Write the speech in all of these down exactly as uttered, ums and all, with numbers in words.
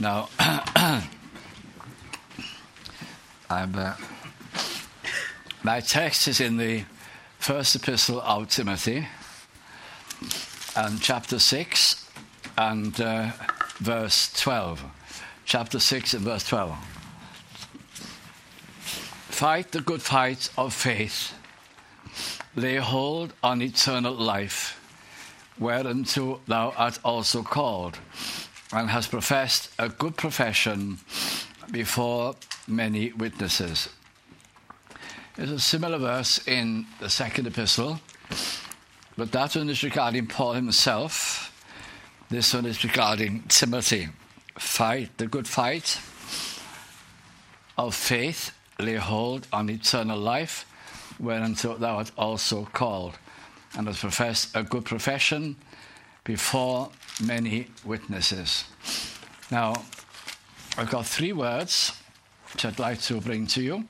Now, I'm, uh, my text is in the first epistle of Timothy, and chapter six and uh, verse twelve. Chapter six and verse twelve. Fight the good fight of faith. Lay hold on eternal life, whereunto thou art also called, and hast professed a good profession before many witnesses. There's a similar verse in the second epistle, but that one is regarding Paul himself. This one is regarding Timothy. Fight the good fight of faith, lay hold on eternal life, whereunto thou art also called, and hast professed a good profession before many witnesses. Now, I've got three words which I'd like to bring to you: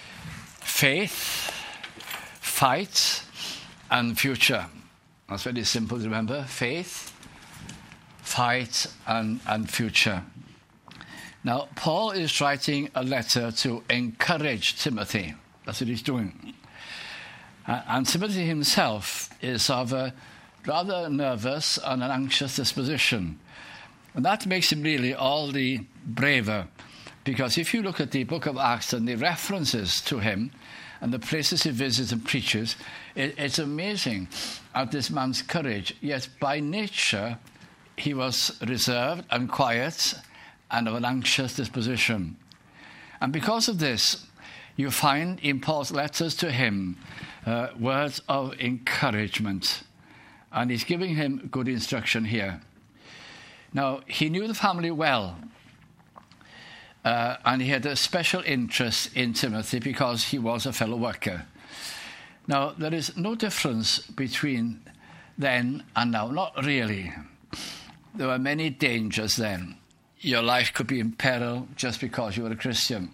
faith, fight, and future. That's very simple to remember. Faith, fight, and, and future. Now, Paul is writing a letter to encourage Timothy. That's what he's doing. Uh, and Timothy himself is of a rather nervous and an anxious disposition. And that makes him really all the braver, because if you look at the book of Acts and the references to him and the places he visits and preaches, it, it's amazing at this man's courage. Yet by nature, he was reserved and quiet and of an anxious disposition. And because of this, you find in Paul's letters to him uh, words of encouragement. And he's giving him good instruction here. Now, he knew the family well. Uh, and he had a special interest in Timothy because he was a fellow worker. Now, there is no difference between then and now. Not really. There were many dangers then. Your life could be in peril just because you were a Christian.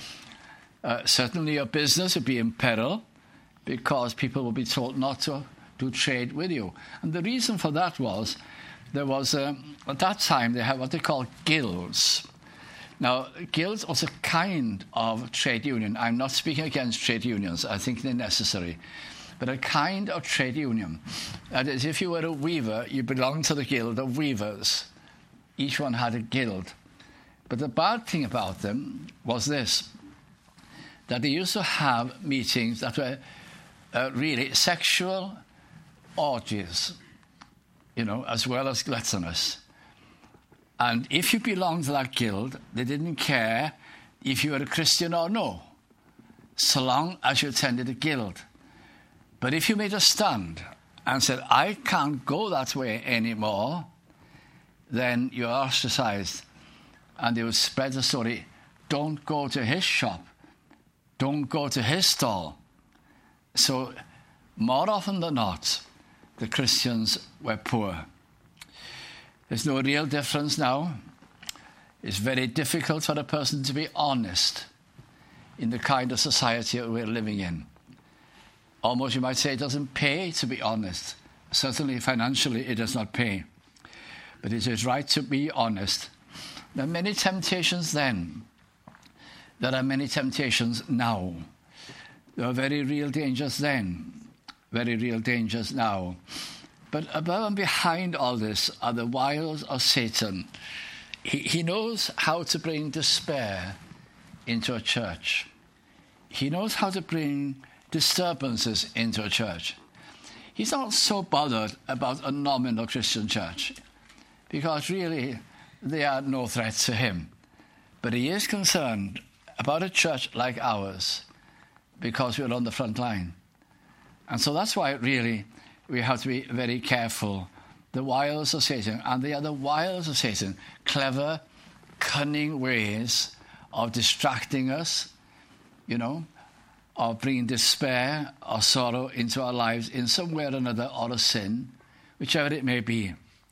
Uh, certainly your business would be in peril because people would be told not to do trade with you. And the reason for that was, there was, um, at that time, they had what they call guilds. Now, guilds was a kind of trade union. I'm not speaking against trade unions. I think they're necessary. But a kind of trade union. That is, if you were a weaver, you belonged to the guild of weavers. Each one had a guild. But the bad thing about them was this, that they used to have meetings that were uh, really sexual orgies, you know, as well as gluttonous. And if you belonged to that guild, they didn't care if you were a Christian or no, so long as you attended the guild. But if you made a stand and said, I can't go that way anymore, then you're ostracized. And they would spread the story, don't go to his shop, don't go to his stall. So more often than not, the Christians were poor. There's no real difference now. It's very difficult for a person to be honest in the kind of society that we're living in. Almost you might say it doesn't pay to be honest. Certainly financially it does not pay. But it is right to be honest. There are many temptations then. There are many temptations now. There are very real dangers then. Very real dangers now. But above and behind all this are the wiles of Satan. He, he knows how to bring despair into a church. He knows how to bring disturbances into a church. He's not so bothered about a nominal Christian church, because really they are no threat to him. But he is concerned about a church like ours, because we're on the front line. And so that's why really we have to be very careful. The wiles of Satan, and they are the wiles of Satan, clever, cunning ways of distracting us, you know, of bringing despair or sorrow into our lives in some way or another, or a sin, whichever it may be.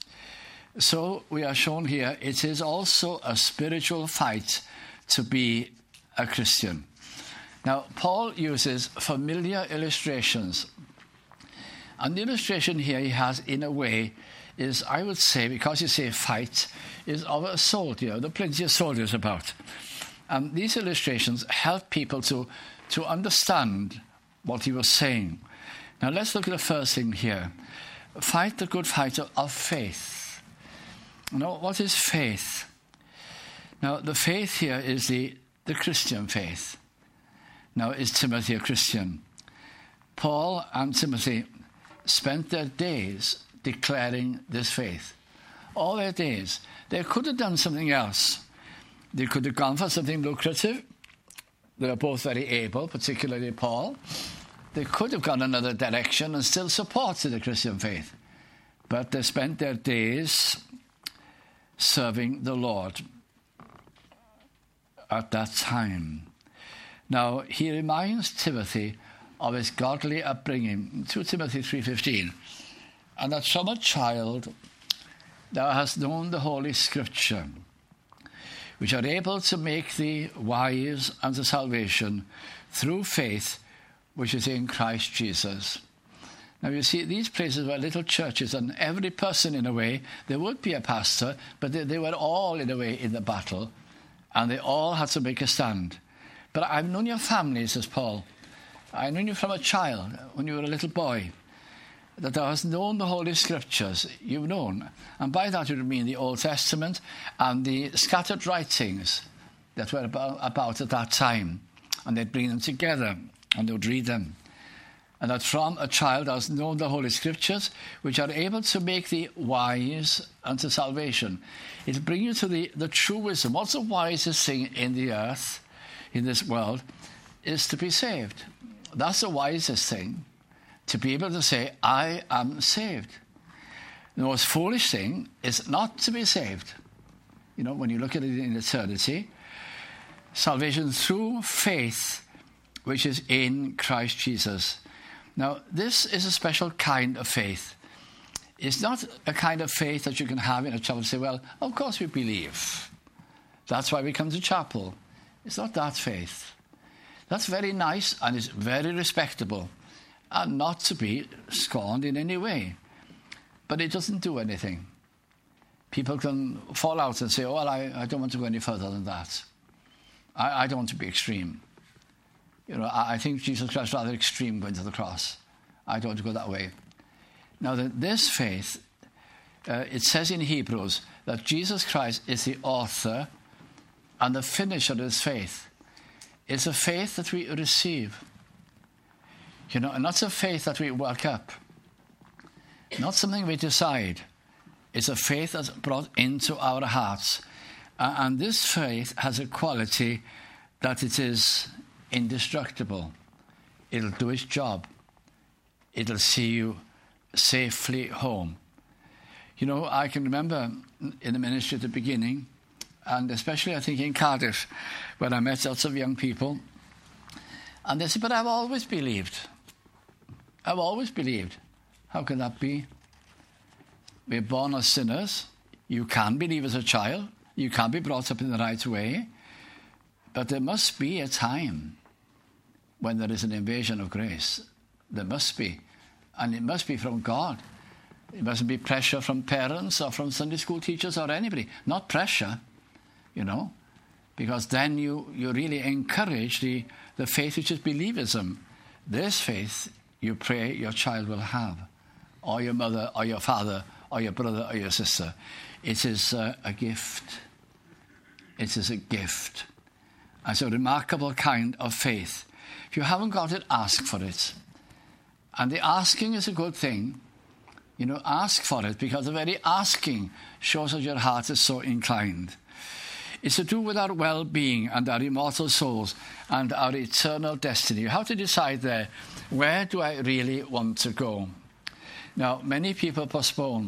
So we are shown here, it is also a spiritual fight to be a Christian. Now, Paul uses familiar illustrations. And the illustration here he has, in a way, is, I would say, because you say fight, is of a soldier. There are plenty of soldiers about. And these illustrations help people to, to understand what he was saying. Now let's look at the first thing here. Fight the good fight of faith. Now, what is faith? Now, the faith here is the, the Christian faith. Now, is Timothy a Christian? Paul and Timothy spent their days declaring this faith. All their days. They could have done something else. They could have gone for something lucrative. They were both very able, particularly Paul. They could have gone another direction and still supported the Christian faith. But they spent their days serving the Lord at that time. Now, he reminds Timothy of his godly upbringing, two Timothy three fifteen, and that from a child thou hast known the Holy Scripture, which are able to make thee wise unto salvation through faith which is in Christ Jesus. Now, you see, these places were little churches, and every person, in a way, there would be a pastor, but they, they were all, in a way, in the battle, and they all had to make a stand. But I've known your family, says Paul. I knew you from a child, when you were a little boy, that thou hast known the Holy Scriptures. You've known. And by that you mean the Old Testament and the scattered writings that were about, about at that time. And they'd bring them together, and they would read them. And that from a child thou hast known the Holy Scriptures, which are able to make thee wise unto salvation. It'll bring you to the, the true wisdom. What's the wisest thing in the earth, in this world, is to be saved. That's the wisest thing, to be able to say, I am saved. The most foolish thing is not to be saved. You know, when you look at it in eternity, salvation through faith, which is in Christ Jesus. Now, this is a special kind of faith. It's not a kind of faith that you can have in a chapel and say, well, of course we believe. That's why we come to chapel. It's not that faith. That's very nice and it's very respectable and not to be scorned in any way. But it doesn't do anything. People can fall out and say, oh, well, I, I don't want to go any further than that. I, I don't want to be extreme. You know, I, I think Jesus Christ was rather extreme going to the cross. I don't want to go that way. Now, the, this faith, uh, it says in Hebrews that Jesus Christ is the author and the finisher of this faith. It's a faith that we receive. You know, and not a faith that we work up. Not something we decide. It's a faith that's brought into our hearts. Uh, and this faith has a quality that it is indestructible. It'll do its job. It'll see you safely home. You know, I can remember in the ministry at the beginning, and especially I think in Cardiff, when I met lots of young people, and they said, but I've always believed. I've always believed. How can that be? We're born as sinners. You can believe as a child. You can be brought up in the right way. But there must be a time when there is an invasion of grace. There must be. And it must be from God. It mustn't be pressure from parents or from Sunday school teachers or anybody. Not pressure, you know, because then you, you really encourage the, the faith which is believism. This faith you pray your child will have, or your mother, or your father, or your brother, or your sister. It is uh, a gift. It is a gift. It's a remarkable kind of faith. If you haven't got it, ask for it. And the asking is a good thing. You know, ask for it, because the very asking shows that your heart is so inclined. It's to do with our well-being and our immortal souls and our eternal destiny. You have to decide there, where do I really want to go? Now, many people postpone.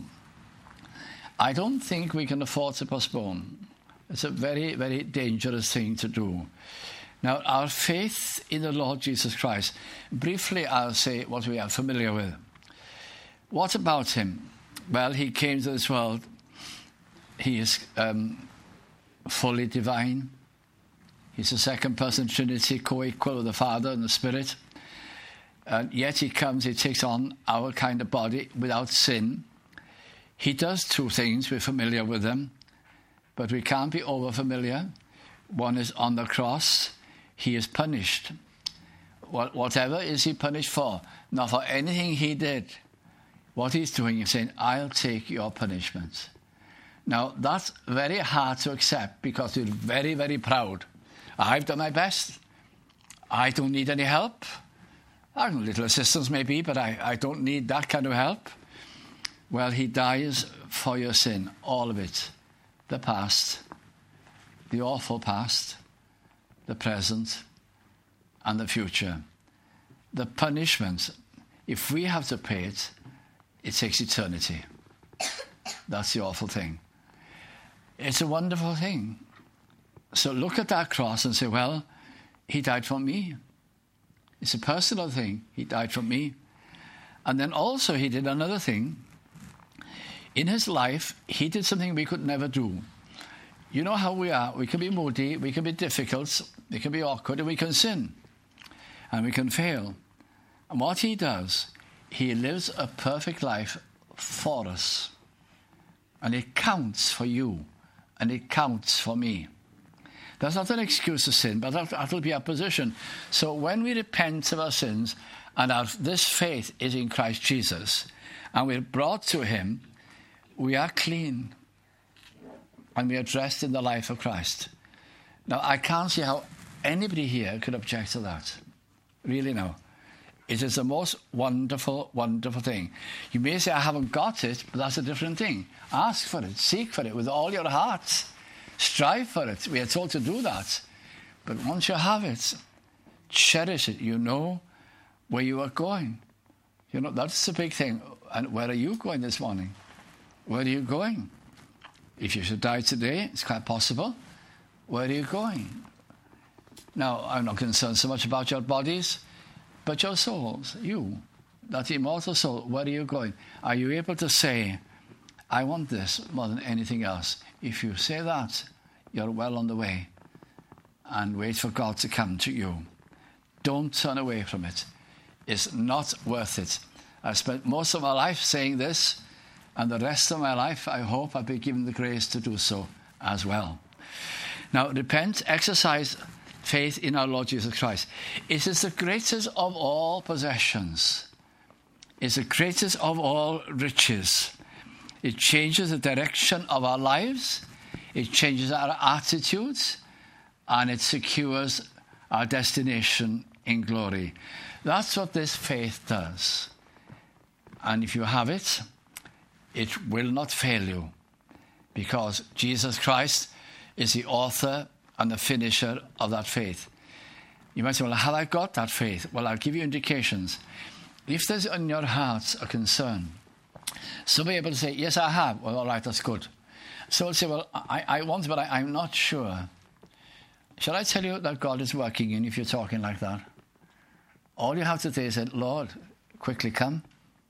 I don't think we can afford to postpone. It's a very, very dangerous thing to do. Now, our faith in the Lord Jesus Christ, briefly I'll say what we are familiar with. What about him? Well, he came to this world. He is um, fully divine. He's the second person Trinity, co-equal with the Father and the Spirit. And yet he comes, he takes on our kind of body without sin. He does two things, we're familiar with them, but we can't be over familiar. One is on the cross, he is punished. Whatever is he punished for? Not for anything he did. What he's doing is saying, I'll take your punishment. Now, that's very hard to accept because you're very, very proud. I've done my best. I don't need any help. I have little assistance maybe, but I, I don't need that kind of help. Well, he dies for your sin, all of it. The past, the awful past, the present, and the future. The punishment, if we have to pay it, it takes eternity. That's the awful thing. It's a wonderful thing. So look at that cross and say, well, he died for me. It's a personal thing. He died for me. And then also he did another thing. In his life, he did something we could never do. You know how we are. We can be moody, we can be difficult, we can be awkward, and we can sin. And we can fail. And what he does, he lives a perfect life for us. And it counts for you. And it counts for me. That's not an excuse to sin, but that will be our position. So when we repent of our sins, and our, this faith is in Christ Jesus, and we're brought to him, we are clean. And we are dressed in the life of Christ. Now, I can't see how anybody here could object to that. Really, no. It is the most wonderful, wonderful thing. You may say, I haven't got it, but that's a different thing. Ask for it. Seek for it with all your heart. Strive for it. We are told to do that. But once you have it, cherish it. You know where you are going. You know, that's the big thing. And where are you going this morning? Where are you going? If you should die today, it's quite possible. Where are you going? Now, I'm not concerned so much about your bodies, but your souls, you, that immortal soul, where are you going? Are you able to say, I want this more than anything else? If you say that, you're well on the way. And wait for God to come to you. Don't turn away from it. It's not worth it. I've spent most of my life saying this, and the rest of my life, I hope I'll be given the grace to do so as well. Now, repent, exercise faith in our Lord Jesus Christ. It is the greatest of all possessions. It's the greatest of all riches. It changes the direction of our lives. It changes our attitudes. And it secures our destination in glory. That's what this faith does. And if you have it, it will not fail you. Because Jesus Christ is the author and the finisher of that faith. You might say, well, have I got that faith? Well, I'll give you indications. If there's in your heart a concern, somebody able to say, yes, I have. Well, all right, that's good. So I'll say, well, I, I want, but I, I'm not sure. Shall I tell you that God is working in you if you're talking like that? All you have to say is, Lord, quickly come.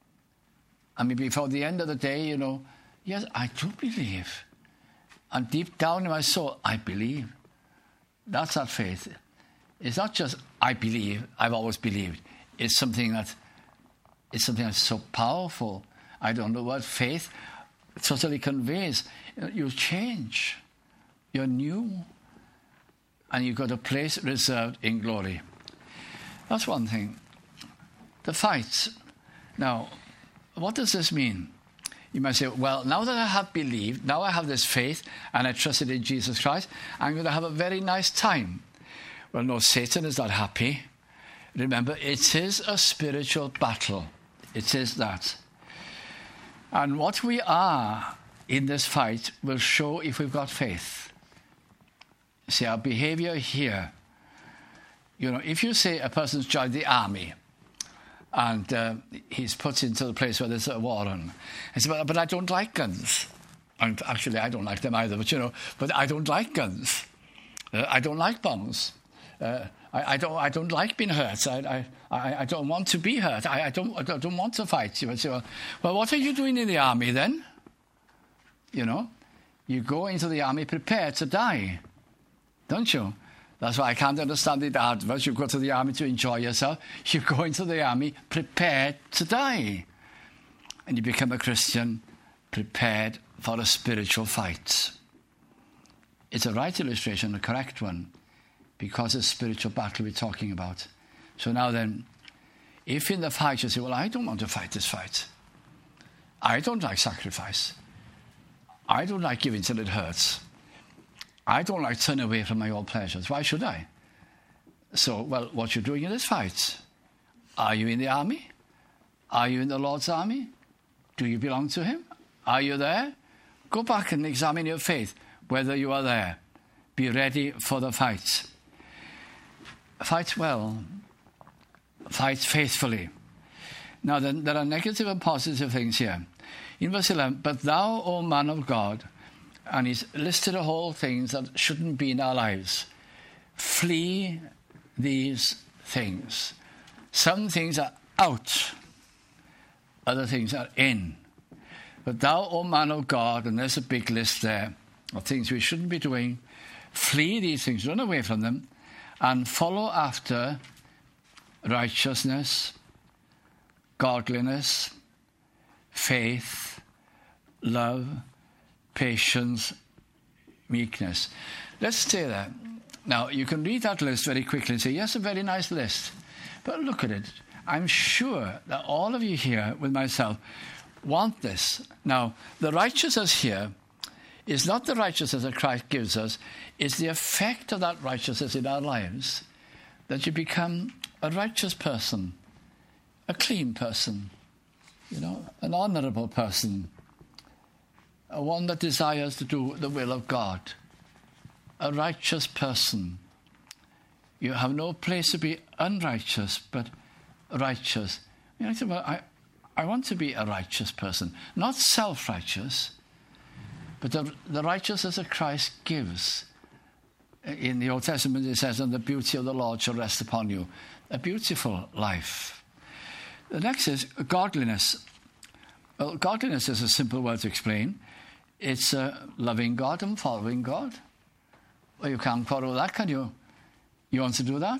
And maybe before the end of the day, you know, yes, I do believe. And deep down in my soul, I believe. That's that faith. It's not just, I believe, I've always believed. It's something that, it's something that's so powerful. I don't know what faith totally conveys. You change. You're new. And you've got a place reserved in glory. That's one thing. The fights. Now, what does this mean? You might say, well, now that I have believed, now I have this faith, and I trusted in Jesus Christ, I'm going to have a very nice time. Well, no, Satan is not happy. Remember, it is a spiritual battle. It is that. And what we are in this fight will show if we've got faith. See, our behavior here. You know, if you say a person's joined the army, and uh, he's put into the place where there's a war on. I said, but, but I don't like guns. And actually, I don't like them either, but you know, but I don't like guns. Uh, I don't like bombs. Uh, I, I don't. I don't like being hurt. I. I. I don't want to be hurt. I. I don't. I don't want to fight. You would say, well, well, what are you doing in the army then? You know, you go into the army prepared to die, don't you? That's why I can't understand the adverts. You go to the army to enjoy yourself. You go into the army prepared to die. And you become a Christian prepared for a spiritual fight. It's a right illustration, a correct one, because it's a spiritual battle we're talking about. So now then, if in the fight you say, well, I don't want to fight this fight. I don't like sacrifice. I don't like giving till it hurts. I don't like turning away from my old pleasures. Why should I? So, well, what you're doing in this fight? Are you in the army? Are you in the Lord's army? Do you belong to him? Are you there? Go back and examine your faith, whether you are there. Be ready for the fight. Fight well. Fight faithfully. Now, then, there are negative and positive things here. In verse eleven, but thou, O man of God, and he's listed a whole things that shouldn't be in our lives. Flee these things. Some things are out. Other things are in. But thou, O man of God, and there's a big list there of things we shouldn't be doing. Flee these things, run away from them, and follow after righteousness, godliness, faith, love, patience, meekness. Let's stay there. Now, you can read that list very quickly and say, yes, a very nice list. But look at it. I'm sure that all of you here, with myself, want this. Now, the righteousness here is not the righteousness that Christ gives us. It's the effect of that righteousness in our lives, that you become a righteous person, a clean person, you know, an honorable person, a one that desires to do the will of God, a righteous person. You have no place to be unrighteous, but righteous. You know, I said, well, I, I want to be a righteous person, not self-righteous, but the, the righteousness that Christ gives. In the Old Testament, it says, and the beauty of the Lord shall rest upon you. A beautiful life. The next is godliness. Well, godliness is a simple word to explain. It's uh, loving God and following God. Well, you can't follow that, can you? You want to do that?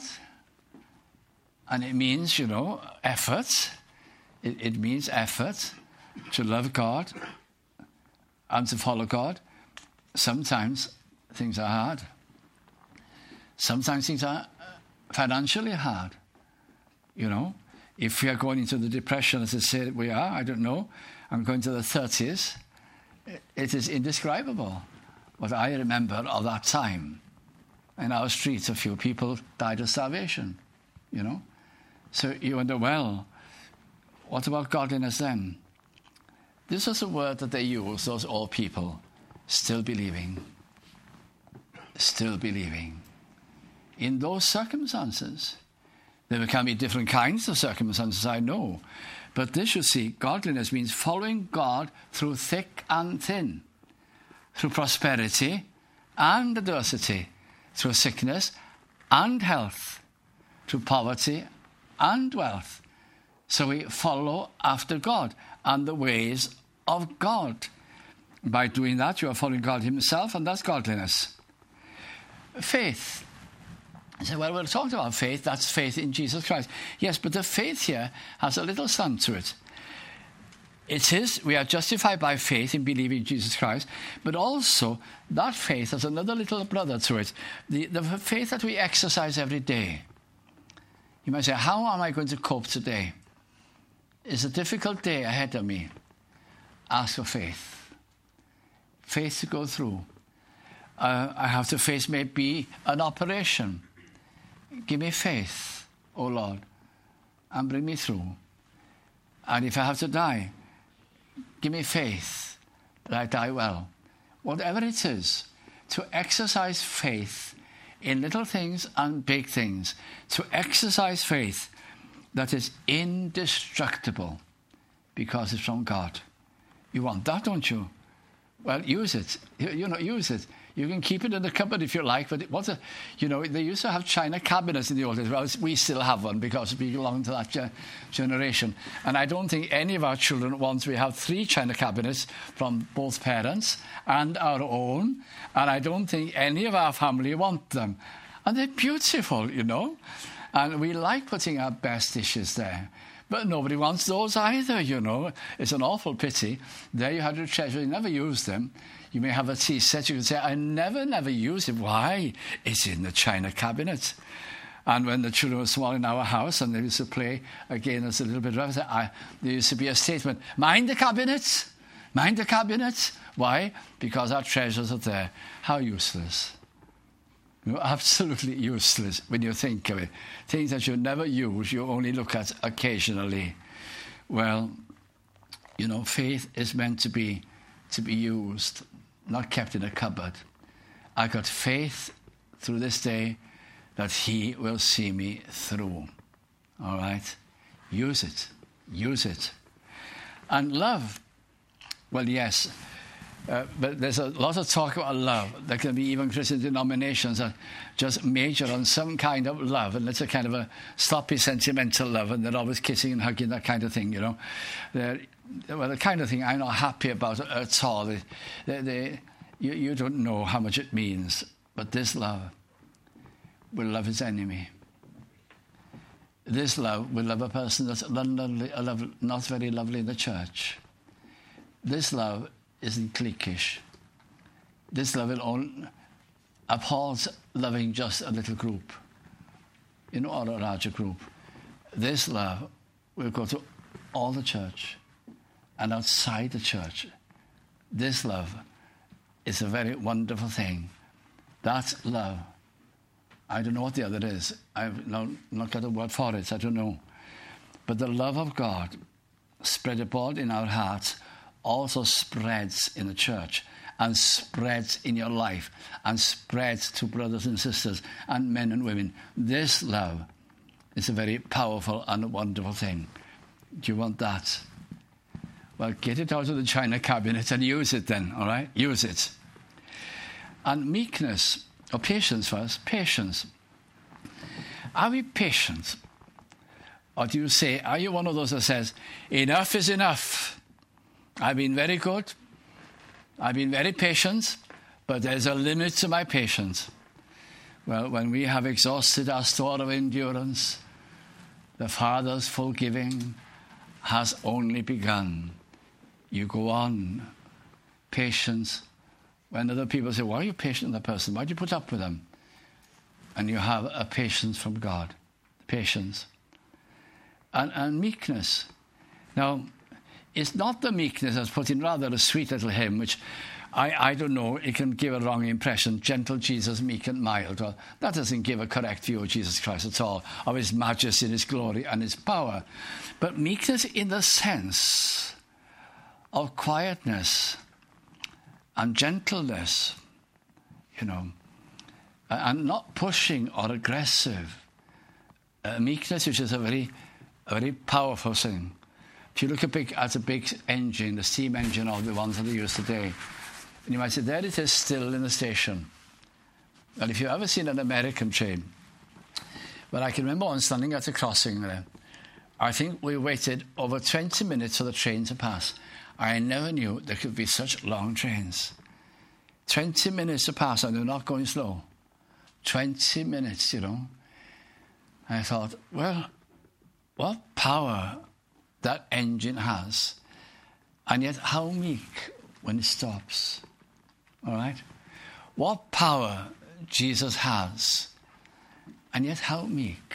And it means, you know, effort. It, it means effort to love God and to follow God. Sometimes things are hard. Sometimes things are financially hard. You know, if we are going into the depression, as I say we are, I don't know, I'm going to the thirties, it is indescribable what I remember of that time. In our streets, a few people died of starvation, you know. So you wonder, well, what about godliness then? This was a word that they used, those old people, still believing. Still believing. In those circumstances, there can be different kinds of circumstances, I know. But this, you see, godliness means following God through thick and thin, through prosperity and adversity, through sickness and health, through poverty and wealth. So we follow after God and the ways of God. By doing that, you are following God himself, and that's godliness. Faith. I say, well, we're talking about faith. That's faith in Jesus Christ. Yes, but the faith here has a little slant to it. It is, we are justified by faith in believing Jesus Christ, but also that faith has another little brother to it. The, the faith that we exercise every day. You might say, how am I going to cope today? It's a difficult day ahead of me. Ask for faith. Faith to go through. Uh, I have to face maybe an operation. Give me faith, O Lord, and bring me through. And if I have to die, give me faith that I die well. Whatever it is, to exercise faith in little things and big things, to exercise faith that is indestructible because it's from God. You want that, don't you? Well, use it. You, you know, use it. You can keep it in the cupboard if you like, but what's a, you know, they used to have china cabinets in the old days. Well, we still have one because we belong to that ge- generation. And I don't think any of our children wants, we have three china cabinets from both parents and our own, and I don't think any of our family want them. And they're beautiful, you know. And we like putting our best dishes there. But nobody wants those either, you know. It's an awful pity. There you had your treasure, you never use them. You may have a tea set, you can say, I never, never use it. Why? It's in the china cabinet. And when the children were small in our house and they used to play, again, it's a little bit rough, I, there used to be a statement, mind the cabinet, mind the cabinet. Why? Because our treasures are there. How useless. You know, absolutely useless when you think of it. Things that you never use, you only look at occasionally. Well, you know, faith is meant to be to be used, not kept in a cupboard. I got faith through this day that he will see me through. All right? Use it. Use it. And love, well, yes, uh, but there's a lot of talk about love. There can be even Christian denominations that just major on some kind of love, and it's a kind of a sloppy, sentimental love, and they're always kissing and hugging, that kind of thing, you know. They're, well, the kind of thing I'm not happy about at all. They, they, they, you, you don't know how much it means, but this love will love his enemy. This love will love a person that's lovely, not very lovely in the church. This love isn't cliquish. This love will only abhors loving just a little group, you know, or a larger group. This love will go to all the church and outside the church. This love is a very wonderful thing. That's love. I don't know what the other is. I've not, not got a word for it. I don't know. But the love of God spread abroad in our hearts also spreads in the church and spreads in your life and spreads to brothers and sisters and men and women. This love is a very powerful and wonderful thing. Do you want that? Well, get it out of the china cabinet and use it then, all right? Use it. And meekness, or patience first, patience. Are we patient? Or do you say, are you one of those that says, enough is enough? I've been very good. I've been very patient, but there's a limit to my patience. Well, when we have exhausted our store of endurance, the Father's full giving has only begun. You go on. Patience. When other people say, why are you patient with that person? Why do you put up with them? And you have a patience from God. Patience. And, and meekness. Now, it's not the meekness that's put in rather a sweet little hymn, which I, I don't know, it can give a wrong impression. Gentle Jesus, meek and mild. Well, that doesn't give a correct view of Jesus Christ at all, of his majesty, his glory and his power. But meekness in the sense of quietness and gentleness, you know, and not pushing or aggressive. Uh, meekness, which is a very, a very powerful thing. If you look at, big, at a big engine, the steam engine or the ones that they use today, and you might say, there it is still in the station. Well, if you've ever seen an American train, well, I can remember one standing at the crossing there. I think we waited over twenty minutes for the train to pass. I never knew there could be such long trains. twenty minutes to pass and they're not going slow. twenty minutes, you know. I thought, well, what power that engine has. And yet how meek when it stops. All right? What power Jesus has. And yet how meek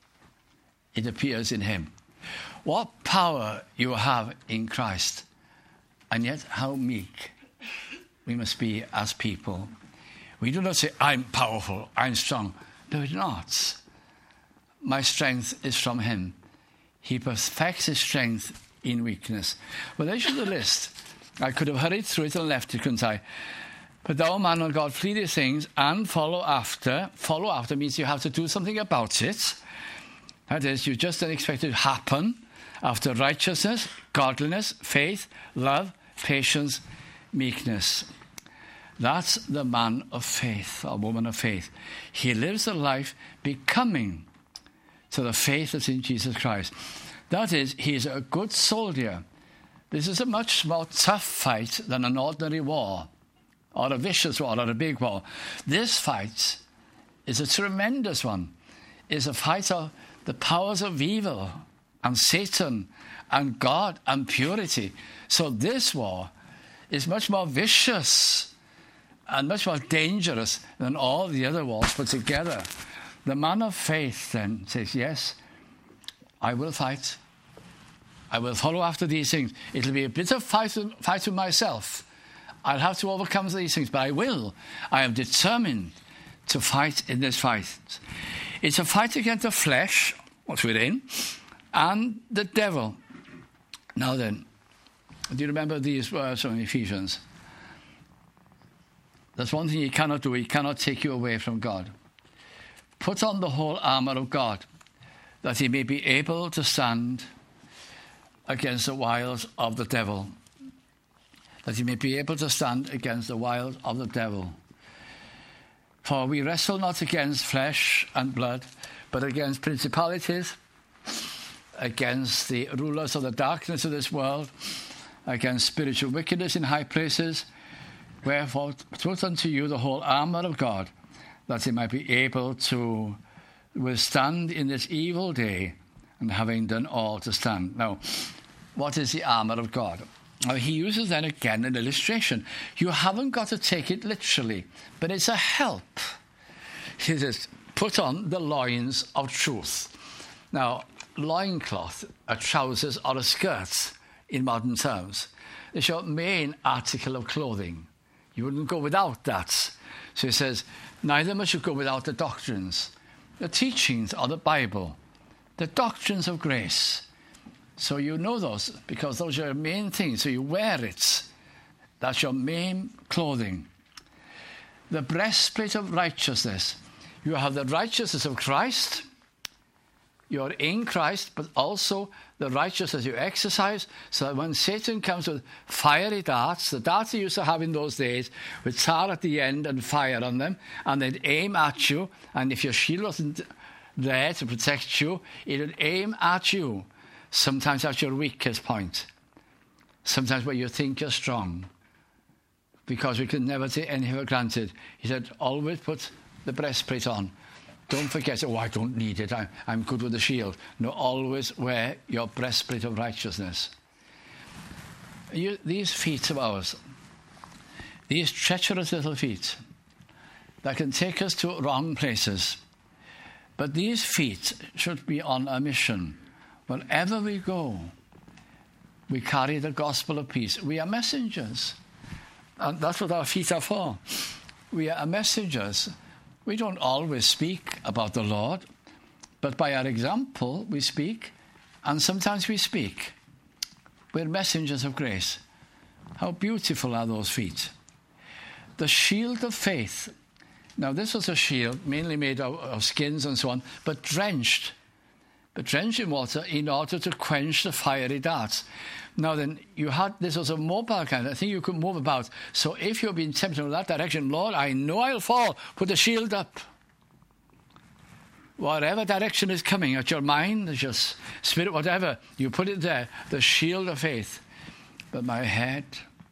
it appears in him. What power you have in Christ. And yet how meek we must be as people. We do not say, I'm powerful, I'm strong. No, we're not. My strength is from him. He perfects his strength in weakness. Well, there's the list. I could have hurried through it and left it, couldn't I? But thou, man of God, flee these things and follow after. Follow after means you have to do something about it. That is, you just don't expect it to happen. After righteousness, godliness, faith, love, patience, meekness. That's the man of faith, or woman of faith. He lives a life becoming to the faith that's in Jesus Christ. That is, he is a good soldier. This is a much more tough fight than an ordinary war, or a vicious war, or a big war. This fight is a tremendous one. It's a fight of the powers of evil and Satan and God and purity. So this war is much more vicious and much more dangerous than all the other wars put together. The man of faith then says, yes, I will fight. I will follow after these things. It'll be a bit of fight, fight with myself. I'll have to overcome these things, but I will. I am determined to fight in this fight. It's a fight against the flesh, what's within, and the devil. Now then, do you remember these words from Ephesians? There's one thing he cannot do. He cannot take you away from God. Put on the whole armour of God, that he may be able to stand against the wiles of the devil. That he may be able to stand against the wiles of the devil. For we wrestle not against flesh and blood, but against principalities, against the rulers of the darkness of this world, against spiritual wickedness in high places. Wherefore, put unto you the whole armour of God, that he might be able to withstand in this evil day, and having done all to stand. Now, what is the armour of God? Now, he uses then again an illustration. You haven't got to take it literally, but it's a help. He says, put on the loins of truth. Now, loincloth, a trousers or a skirt in modern terms, is your main article of clothing. You wouldn't go without that. So he says, neither must you go without the doctrines, the teachings of the Bible, the doctrines of grace. So you know those, because those are your main things. So you wear it. That's your main clothing. The breastplate of righteousness. You have the righteousness of Christ. You're in Christ, but also the righteousness you exercise, so that when Satan comes with fiery darts, the darts he used to have in those days, with tar at the end and fire on them, and they'd aim at you, and if your shield wasn't there to protect you, it would aim at you. Sometimes at your weakest point. Sometimes where you think you're strong. Because we can never take anything for granted. He said, always put the breastplate on. Don't forget, oh, I don't need it. I'm, I'm good with the shield. No, always wear your breastplate of righteousness. You, these feet of ours, these treacherous little feet that can take us to wrong places. But these feet should be on a mission. Wherever we go, we carry the gospel of peace. We are messengers. And that's what our feet are for. We are messengers. We don't always speak about the Lord, but by our example, we speak, and sometimes we speak. We're messengers of grace. How beautiful are those feet. The shield of faith. Now, this was a shield mainly made of, of skins and so on, but drenched. But drenched in water in order to quench the fiery darts. Now then, you had, this was a mobile kind of thing you could move about. So if you're being tempted in that direction, Lord, I know I'll fall, put the shield up. Whatever direction is coming at your mind, at your spirit, whatever, you put it there, the shield of faith. But my head,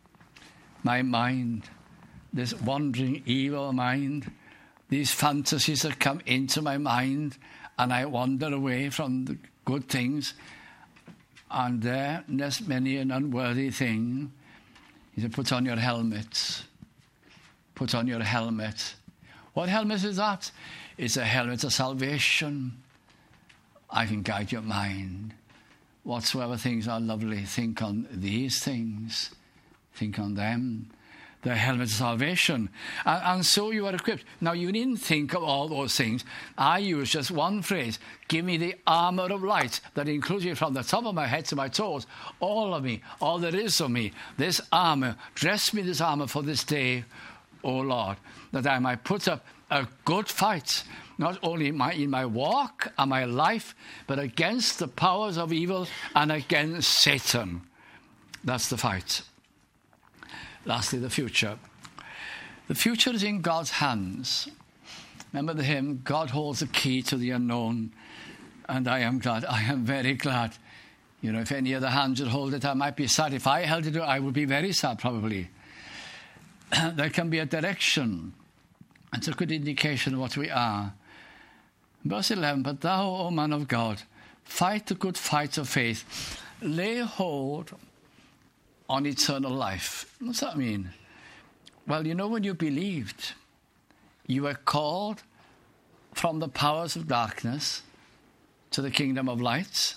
my mind, this wandering evil mind, these fantasies that come into my mind, and I wander away from the good things, and there, there's many an unworthy thing. He said, put on your helmet. Put on your helmet. What helmet is that? It's a helmet of salvation. I can guide your mind. Whatsoever things are lovely, think on these things. Think on them. The helmet of salvation. And, and so you are equipped. Now, you needn't think of all those things. I use just one phrase. Give me the armour of light that includes me from the top of my head to my toes. All of me. All there is of me. This armour. Dress me this armour for this day, O Lord, that I might put up a good fight. Not only in my, in my walk and my life, but against the powers of evil and against Satan. That's the fight. Lastly, the future. The future is in God's hands. Remember the hymn, God holds the key to the unknown, and I am glad. I am very glad. You know, if any other hand should hold it, I might be sad. If I held it, I would be very sad, probably. There can be a direction. It's a good indication of what we are. Verse eleven, but thou, O man of God, fight the good fight of faith. Lay hold on eternal life. What's that mean? Well, you know, when you believed, you were called from the powers of darkness to the kingdom of light.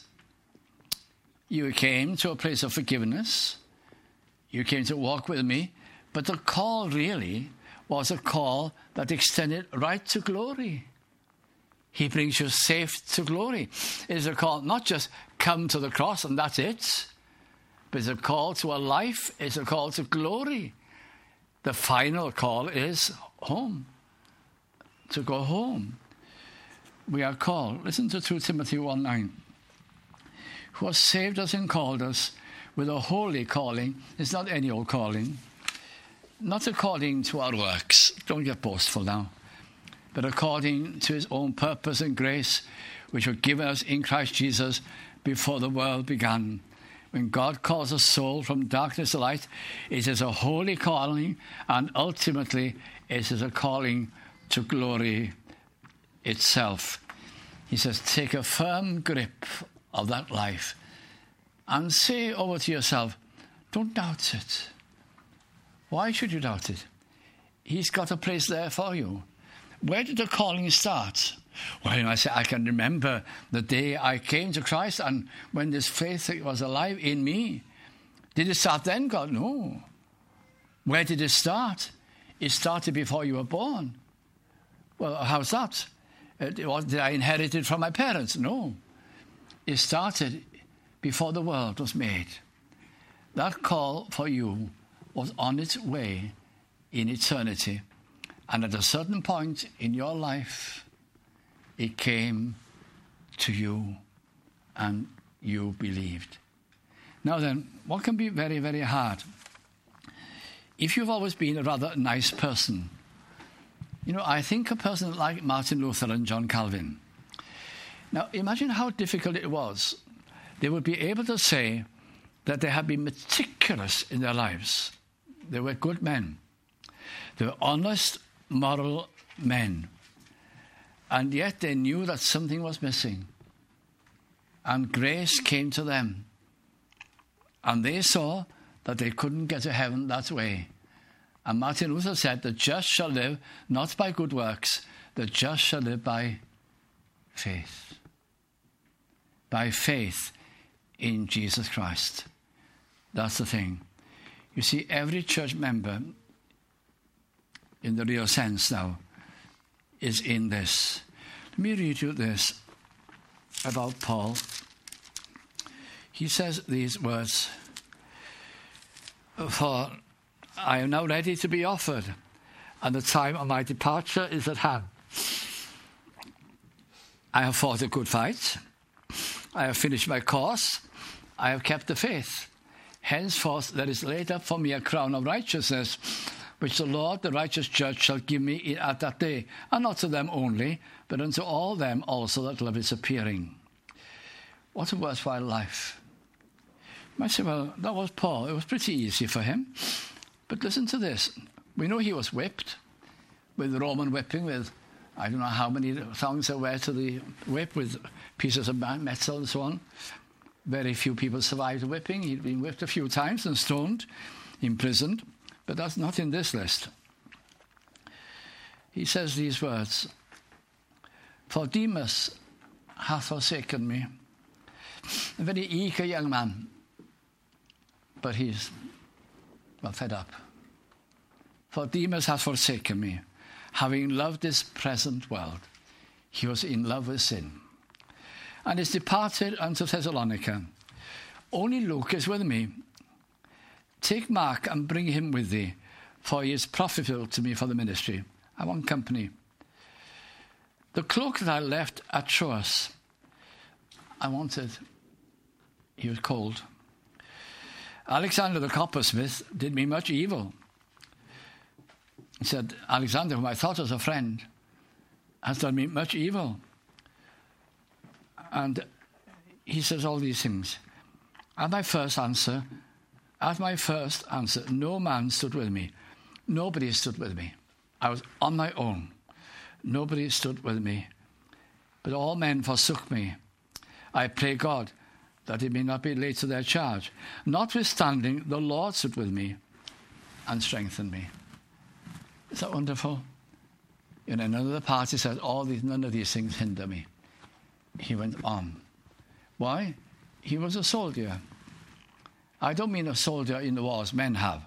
You came to a place of forgiveness. You came to walk with me. But the call really was a call that extended right to glory. He brings you safe to glory. It is a call not just come to the cross and that's it, but it's a call to a life. It's a call to glory. The final call is home, to go home. We are called. Listen to Second Timothy one nine. Who has saved us and called us with a holy calling. It's not any old calling. Not according to our works. Don't get boastful now. But according to his own purpose and grace, which were given us in Christ Jesus before the world began. When God calls a soul from darkness to light, it is a holy calling, and ultimately it is a calling to glory itself. He says, take a firm grip of that life and say over to yourself, don't doubt it. Why should you doubt it? He's got a place there for you. Where did the calling start? Well, you know, I say, I can remember the day I came to Christ and when this faith was alive in me. Did it start then, God? No. Where did it start? It started before you were born. Well, how's that? It was, did I inherit it from my parents? No. It started before the world was made. That call for you was on its way in eternity. And at a certain point in your life, it came to you and you believed. Now then, what can be very, very hard? If you've always been a rather nice person, you know, I think a person like Martin Luther and John Calvin. Now, imagine how difficult it was. They would be able to say that they had been meticulous in their lives. They were good men. They were honest, moral men. And yet they knew that something was missing. And grace came to them. And they saw that they couldn't get to heaven that way. And Martin Luther said, the just shall live not by good works, the just shall live by faith. By faith in Jesus Christ. That's the thing. You see, every church member, in the real sense now, is in this. Let me read you this about Paul. He says these words, for I am now ready to be offered, and the time of my departure is at hand. I have fought a good fight. I have finished my course. I have kept the faith. Henceforth there is laid up for me a crown of righteousness, which the Lord, the righteous judge, shall give me at that day, and not to them only, but unto all them also that love his appearing. What a worthwhile life. You might say, well, that was Paul. It was pretty easy for him. But listen to this. We know he was whipped with Roman whipping, with I don't know how many thongs there were to the whip, with pieces of metal and so on. Very few people survived the whipping. He'd been whipped a few times and stoned, imprisoned. But that's not in this list. He says these words, for Demas hath forsaken me. A very eager young man, but he's, well, fed up. For Demas hath forsaken me, having loved this present world. He was in love with sin, and is departed unto Thessalonica. Only Luke is with me. Take Mark and bring him with thee, for he is profitable to me for the ministry. I want company. The cloak that I left at Troas, I wanted. He was cold. Alexander the coppersmith did me much evil. He said, Alexander, whom I thought was a friend, has done me much evil. And he says all these things. At my first answer, At my first answer, no man stood with me. Nobody stood with me. I was on my own. Nobody stood with me. But all men forsook me. I pray God that it may not be laid to their charge. Notwithstanding, the Lord stood with me and strengthened me. Is that wonderful? In another part, he said, all these, none of these things hinder me. He went on. Why? He was a soldier. I don't mean a soldier in the wars men have.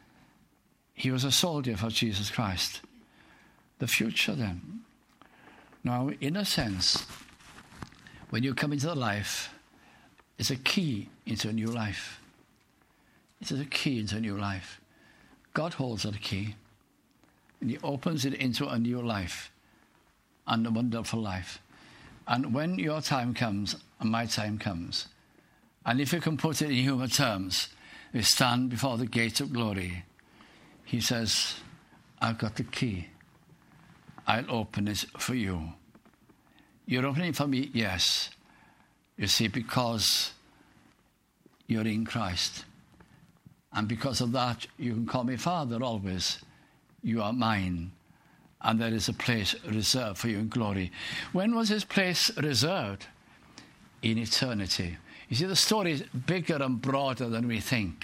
He was a soldier for Jesus Christ. The future then. Now, in a sense, when you come into the life, it's a key into a new life. It is a key into a new life. God holds that key, and he opens it into a new life, and a wonderful life. And when your time comes, and my time comes, and if you can put it in human terms, we stand before the gate of glory. He says, I've got the key. I'll open it for you. You're opening for me? Yes. You see, because you're in Christ. And because of that, you can call me Father always. You are mine. And there is a place reserved for you in glory. When was this place reserved? In eternity. You see, the story is bigger and broader than we think.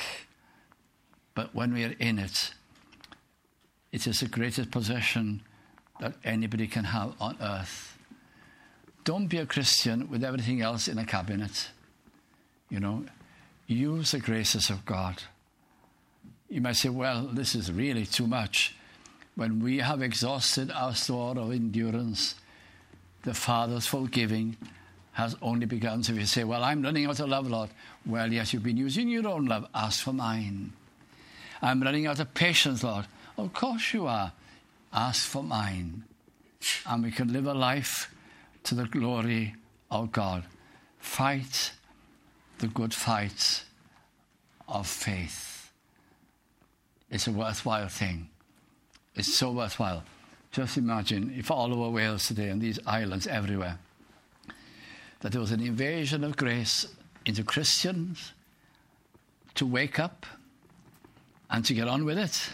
But when we are in it, it is the greatest possession that anybody can have on earth. Don't be a Christian with everything else in a cabinet. You know, use the graces of God. You might say, well, this is really too much. When we have exhausted our store of endurance, the Father's forgiving has only begun. So if you say, well, I'm running out of love, Lord. Well, yes, you've been using your own love. Ask for mine. I'm running out of patience, Lord. Of course you are. Ask for mine. And we can live a life to the glory of God. Fight the good fight of faith. It's a worthwhile thing. It's so worthwhile. Just imagine if all over Wales today and these islands everywhere, that there was an invasion of grace into Christians to wake up and to get on with it,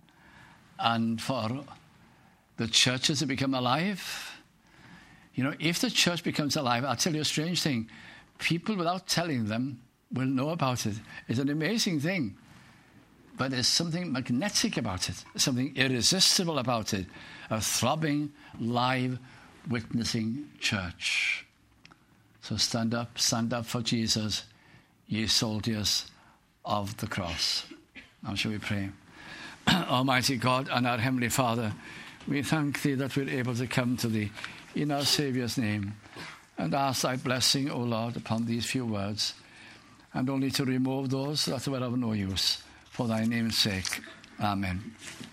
and for the churches to become alive. You know, if the church becomes alive, I'll tell you a strange thing. People, without telling them, will know about it. It's an amazing thing. But there's something magnetic about it, something irresistible about it, a throbbing, live, witnessing church. So stand up, stand up for Jesus, ye soldiers of the cross. Now shall we pray? Almighty God and our Heavenly Father, we thank Thee that we're able to come to Thee in our Saviour's name and ask Thy blessing, O Lord, upon these few words, and only to remove those that were of no use. For Thy name's sake. Amen.